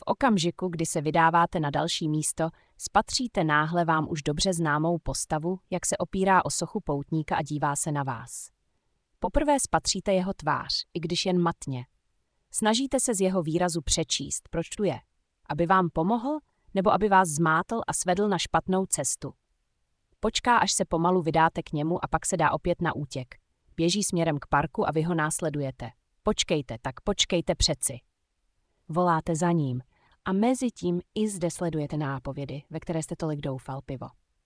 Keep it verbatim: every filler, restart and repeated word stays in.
V okamžiku, kdy se vydáváte na další místo, spatříte náhle vám už dobře známou postavu, jak se opírá o sochu poutníka a dívá se na vás. Poprvé spatříte jeho tvář, i když jen matně. Snažíte se z jeho výrazu přečíst, proč tu je. Aby vám pomohl, nebo aby vás zmátl a svedl na špatnou cestu. Počká, až se pomalu vydáte k němu a pak se dá opět na útěk. Běží směrem k parku a vy ho následujete. Počkejte, tak počkejte přeci. Voláte za ním a mezi tím i zde sledujete nápovědy, ve které jste tolik doufal, pivo.